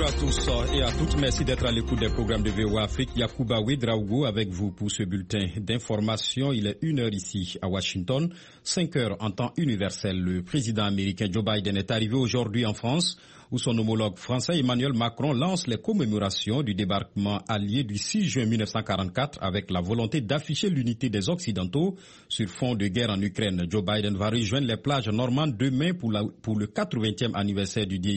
à tous et à toutes. Merci d'être à l'écoute des programmes de VOA Afrique. Yacouba Ouedraogo avec vous pour ce bulletin d'information. Il est 1h ici à Washington, 5h en temps universel. Le président américain Joe Biden est arrivé aujourd'hui en France, où son homologue français Emmanuel Macron lance les commémorations du débarquement allié du 6 juin 1944 avec la volonté d'afficher l'unité des Occidentaux sur fond de guerre en Ukraine. Joe Biden va rejoindre les plages normandes demain pour le 80e anniversaire du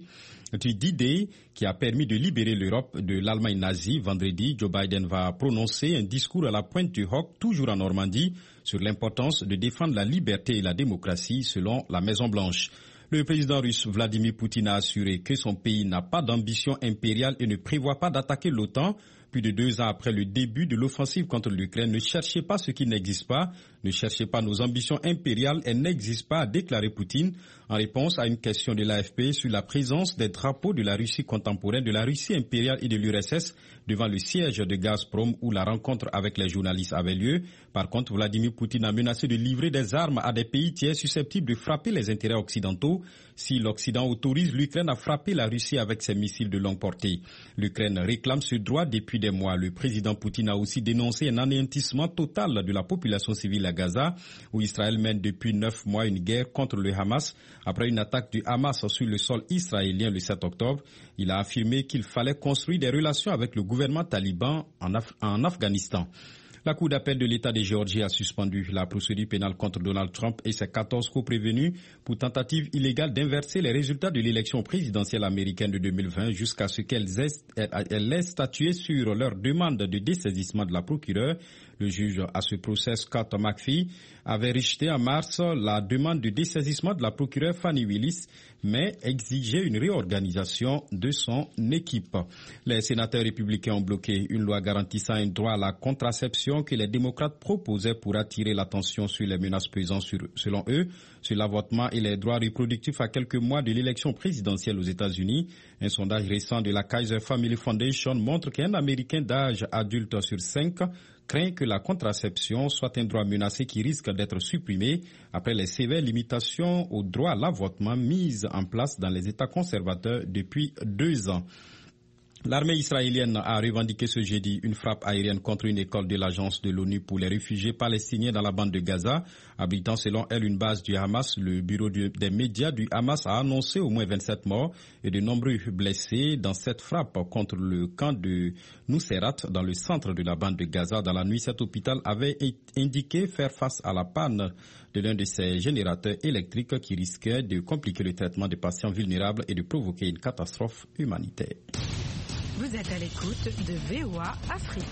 D-Day qui a permis de libérer l'Europe de l'Allemagne nazie. Vendredi, Joe Biden va prononcer un discours à la pointe du Hoc, toujours en Normandie, sur l'importance de défendre la liberté et la démocratie selon la Maison-Blanche. Le président russe Vladimir Poutine a assuré que son pays n'a pas d'ambition impériale et ne prévoit pas d'attaquer l'OTAN. Plus de 2 ans après le début de l'offensive contre l'Ukraine, ne cherchez pas ce qui n'existe pas, ne cherchez pas nos ambitions impériales, elles n'existent pas, a déclaré Poutine en réponse à une question de l'AFP sur la présence des drapeaux de la Russie contemporaine, de la Russie impériale et de l'URSS devant le siège de Gazprom où la rencontre avec les journalistes avait lieu. Par contre, Vladimir Poutine a menacé de livrer des armes à des pays tiers susceptibles de frapper les intérêts occidentaux si l'Occident autorise l'Ukraine à frapper la Russie avec ses missiles de longue portée. L'Ukraine réclame ce droit depuis des mois. Le président Poutine a aussi dénoncé un anéantissement total de la population civile à Gaza, où Israël mène depuis 9 mois une guerre contre le Hamas. Après une attaque du Hamas sur le sol israélien le 7 octobre, il a affirmé qu'il fallait construire des relations avec le gouvernement taliban en Afghanistan. La Cour d'appel de l'État de Géorgie a suspendu la procédure pénale contre Donald Trump et ses 14 co-prévenus pour tentative illégale d'inverser les résultats de l'élection présidentielle américaine de 2020 jusqu'à ce qu'elles aient statué sur leur demande de dessaisissement de la procureure. Le juge à ce procès, Scott McPhee, avait rejeté en mars la demande de dessaisissement de la procureure Fannie Willis, mais exigeait une réorganisation de son équipe. Les sénateurs républicains ont bloqué une loi garantissant un droit à la contraception que les démocrates proposaient pour attirer l'attention sur les menaces pesant selon eux, sur l'avortement et les droits reproductifs à quelques mois de l'élection présidentielle aux États-Unis. Un sondage récent de la Kaiser Family Foundation montre qu'un Américain d'âge adulte sur 5 craint que la contraception soit un droit menacé qui risque d'être supprimé après les sévères limitations au droit à l'avortement mises en place dans les États conservateurs depuis 2 ans. L'armée israélienne a revendiqué ce jeudi une frappe aérienne contre une école de l'agence de l'ONU pour les réfugiés palestiniens dans la bande de Gaza, abritant selon elle une base du Hamas. Le bureau des médias du Hamas a annoncé au moins 27 morts et de nombreux blessés dans cette frappe contre le camp de Nuseirat dans le centre de la bande de Gaza. Dans la nuit, cet hôpital avait indiqué faire face à la panne de l'un de ses générateurs électriques qui risquait de compliquer le traitement des patients vulnérables et de provoquer une catastrophe humanitaire. Vous êtes à l'écoute de VOA Afrique.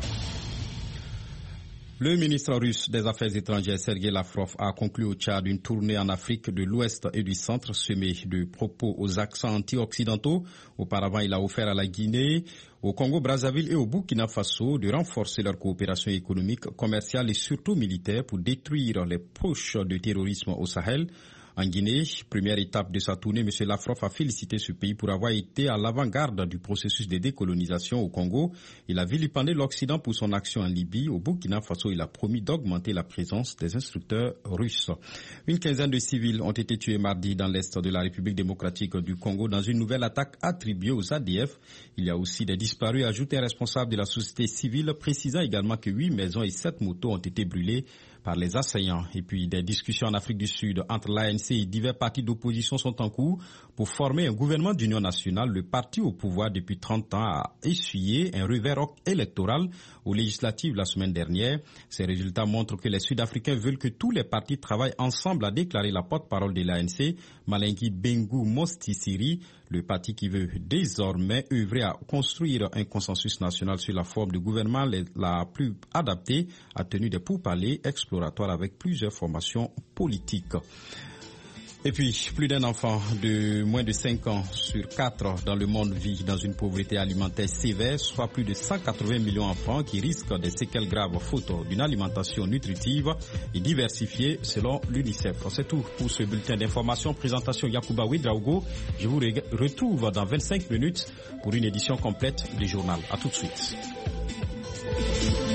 Le ministre russe des Affaires étrangères Sergei Lavrov a conclu au Tchad une tournée en Afrique de l'Ouest et du Centre semée de propos aux accents anti-occidentaux. Auparavant, il a offert à la Guinée, au Congo-Brazzaville et au Burkina Faso de renforcer leur coopération économique, commerciale et surtout militaire pour détruire les poches de terrorisme au Sahel. En Guinée, première étape de sa tournée, M. Lavrov a félicité ce pays pour avoir été à l'avant-garde du processus de décolonisation au Congo. Il a vilipendé l'Occident pour son action en Libye. Au Burkina Faso, il a promis d'augmenter la présence des instructeurs russes. Une quinzaine de civils ont été tués mardi dans l'est de la République démocratique du Congo dans une nouvelle attaque attribuée aux ADF. Il y a aussi des disparus, ajouté un responsable de la société civile, précisant également que 8 maisons et 7 motos ont été brûlées par les assaillants. Et puis des discussions en Afrique du Sud entre l'ANC et divers partis d'opposition sont en cours pour former un gouvernement d'union nationale. Le parti au pouvoir depuis 30 ans a essuyé un revers électoral aux législatives la semaine dernière. Ces résultats montrent que les Sud-Africains veulent que tous les partis travaillent ensemble, a déclaré la porte-parole de l'ANC, Malengui Bengu Mostisiri, le parti qui veut désormais œuvrer à construire un consensus national sur la forme de gouvernement la plus adaptée, a tenu des pourparlers exploratoires avec plusieurs formations politiques. Et puis, plus d'un enfant de moins de 5 ans sur 4 dans le monde vit dans une pauvreté alimentaire sévère, soit plus de 180 millions d'enfants qui risquent des séquelles graves faute d'une alimentation nutritive et diversifiée selon l'UNICEF. C'est tout pour ce bulletin d'information. Présentation Yacouba Ouedraogo. Je vous retrouve dans 25 minutes pour une édition complète du journal. À tout de suite.